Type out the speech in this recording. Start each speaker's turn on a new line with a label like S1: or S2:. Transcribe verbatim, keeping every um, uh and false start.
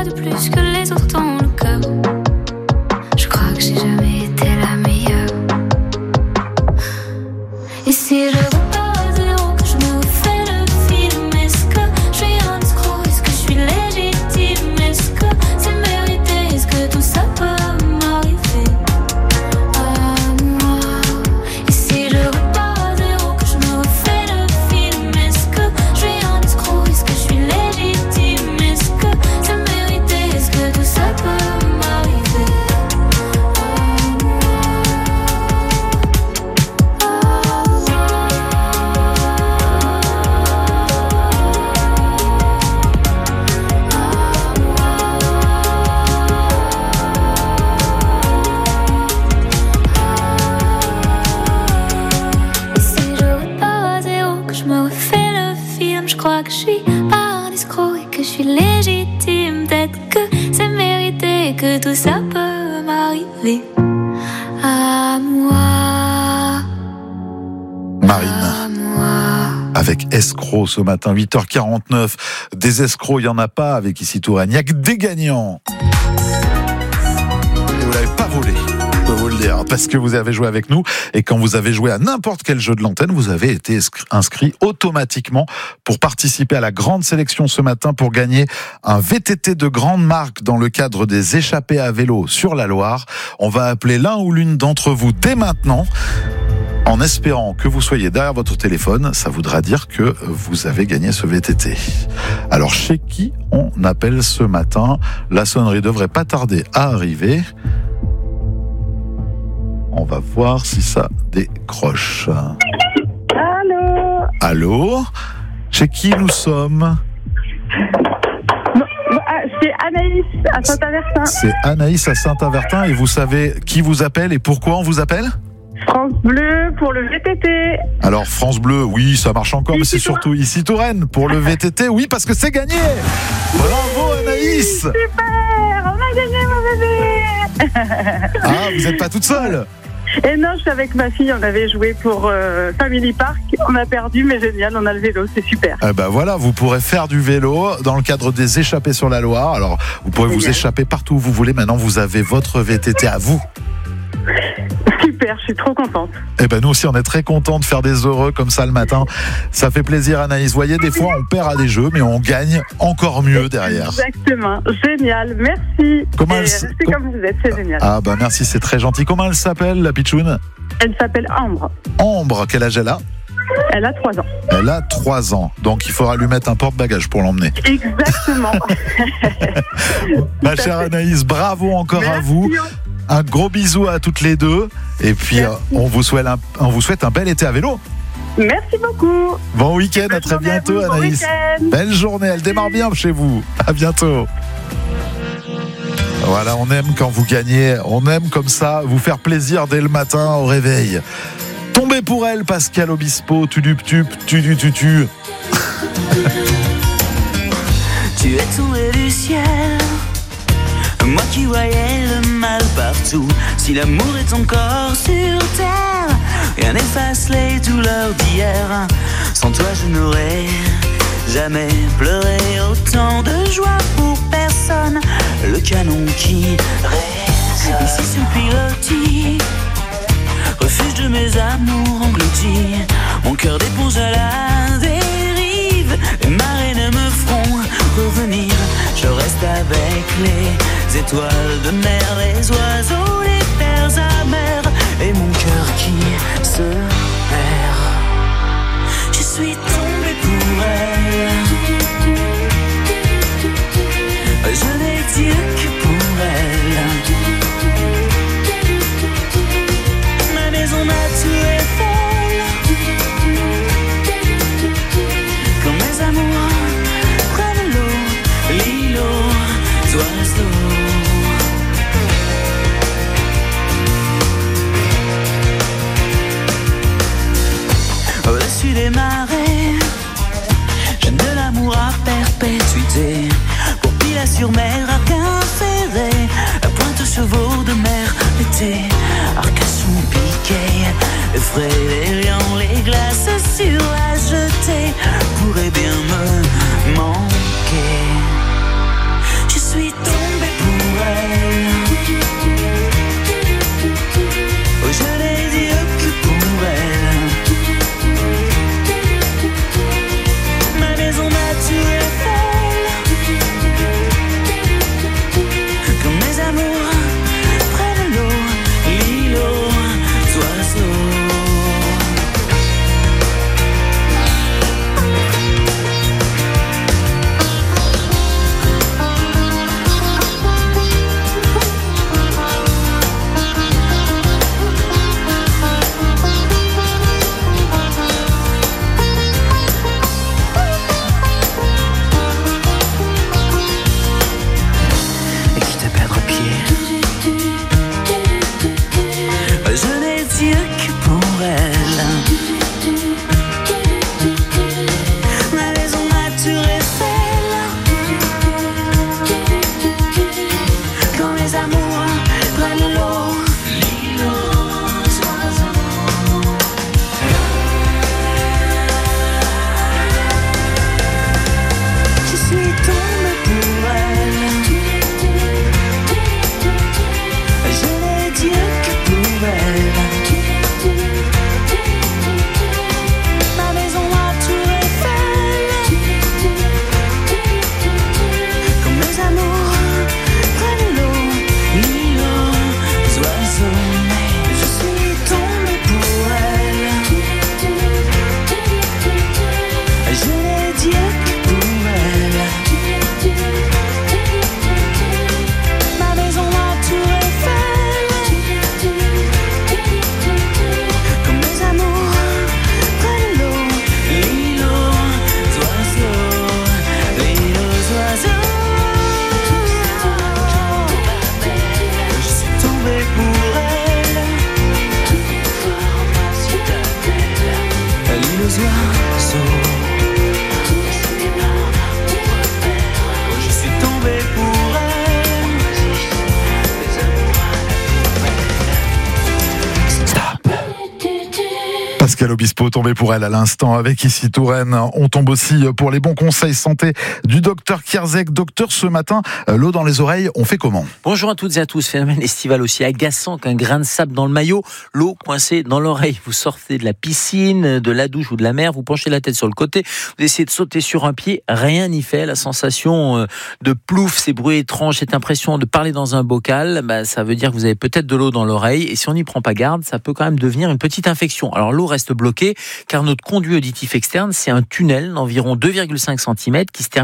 S1: de plus que les autres dans le cœur. Je crois que j'ai jamais été la meilleure. Et si je repars à zéro, que je me refais le film, est-ce que je suis un escroc? Est-ce que je suis légitime? Est-ce que c'est mérité? Est-ce que tout ça peut m'arriver à moi? Et si je repars à zéro, que je me refais le film, est-ce que je suis un escroc? Est-ce que je suis légitime? Est-ce que c'est mérité? Est-ce que tout ça peut m'arriver à moi? Et si je repars à zéro, que je me refais le film, je crois que je suis pas un escroc et que je suis légitime. Peut-être que c'est mérité et que tout ça peut m'arriver à moi.
S2: Marine.
S1: À moi.
S2: Avec escroc ce matin, huit heures quarante-neuf. Des escrocs, il n'y en a pas avec Ici Touraine. Il n'y a que des gagnants. Et vous l'avez pas volé, je peux vous le dire, parce que vous avez joué avec nous. Et quand vous avez joué à n'importe quel jeu de l'antenne, vous avez été inscrit automatiquement pour participer à la grande sélection ce matin pour gagner un V T T de grande marque dans le cadre des échappées à vélo sur la Loire. On va appeler l'un ou l'une d'entre vous dès maintenant, en espérant que vous soyez derrière votre téléphone. Ça voudra dire que vous avez gagné ce V T T. Alors, chez qui on appelle ce matin? La sonnerie devrait pas tarder à arriver. On va voir si ça décroche.
S3: Allô?
S2: Allô? Chez qui nous sommes?
S3: Ah, c'est Anaïs à Saint-Avertin.
S2: C'est Anaïs à Saint-Avertin. Et vous savez qui vous appelle et pourquoi on vous appelle?
S3: France Bleu pour le V T T.
S2: Alors France Bleu, oui, ça marche encore, mais c'est
S3: Ici
S2: surtout Ici Touraine pour le V T T, oui, parce que c'est gagné. Bravo Anaïs.
S3: Super, on a gagné mon bébé.
S2: Ah, vous n'êtes pas toute seule?
S3: Et non, je suis avec ma fille, on avait joué pour euh, Family Park, on a perdu, mais génial, on a le vélo, c'est super.
S2: Eh ben voilà, vous pourrez faire du vélo dans le cadre des échappées sur la Loire. Alors, vous pourrez
S3: Génial.
S2: vous échapper partout où vous voulez. Maintenant, vous avez votre V T T à vous.
S3: Super, je suis trop contente.
S2: Eh ben nous aussi, on est très contents de faire des heureux comme ça le matin. Ça fait plaisir, Anaïs. Vous voyez, des fois, on perd à des jeux, mais on gagne encore mieux derrière.
S3: Exactement, génial, merci.
S2: Comment
S3: Et
S2: elle s-
S3: restez
S2: com-
S3: comme vous êtes, c'est génial.
S2: Ah bah merci, c'est très gentil. Comment elle s'appelle, la pitchoune?
S3: Elle s'appelle Ambre,
S2: Ambre, quel âge elle a?
S3: elle a trois ans.
S2: Elle a trois ans, donc il faudra lui mettre un porte-bagages pour l'emmener.
S3: Exactement.
S2: Ma
S3: Tout à
S2: chère
S3: fait.
S2: Anaïs, bravo encore à
S3: Merci.
S2: vous. Un gros bisou à toutes les deux. Et puis, euh, on vous souhaite un, on vous souhaite un bel été à vélo.
S3: Merci beaucoup.
S2: Bon week-end, à
S3: Bonne
S2: très
S3: journée à
S2: bientôt,
S3: vous, bon
S2: Anaïs.
S3: week-end.
S2: Belle journée, elle démarre bien chez vous. À bientôt. Voilà, on aime quand vous gagnez. On aime comme ça vous faire plaisir dès le matin au réveil. Tombez pour elle, Pascal Obispo. Tudup tup, tudu tutu.
S4: Tu es tombé du ciel, moi qui voyais le mal partout. Si l'amour est encore sur terre, rien n'efface les douleurs d'hier. Sans toi je n'aurais jamais pleuré autant de joie pour personne. Le canon qui résonne ici sur le pilotis, refuge de mes amours engloutis. Mon cœur d'éponge à la dérive, les marées ne me feront revenir. Je reste avec les étoiles de mer, les oiseaux, les terres amères, et mon cœur qui se perd. Je suis tombé pour elle, je n'ai Dieu que pour elle. Ma maison m'a tué folle, quand mes amours prennent l'eau, l'îlot, oiseaux.
S2: Pascal Obispo tombé pour elle à l'instant avec Ici Touraine. On tombe aussi pour les bons conseils santé du docteur Kierzek. Docteur, ce matin, l'eau dans les oreilles, on fait comment?
S5: Bonjour à toutes et à tous. Phénomène estival aussi agaçant qu'un grain de sable dans le maillot, l'eau coincée dans l'oreille. Vous sortez de la piscine, de la douche ou de la mer, vous penchez la tête sur le côté, vous essayez de sauter sur un pied, rien n'y fait. La sensation de plouf, ces bruits étranges, cette impression de parler dans un bocal, bah, ça veut dire que vous avez peut-être de l'eau dans l'oreille. Et si on n'y prend pas garde, ça peut quand même devenir une petite infection. Alors l'eau reste bloquée car notre conduit auditif externe, c'est un tunnel d'environ deux virgule cinq centimètres qui se termine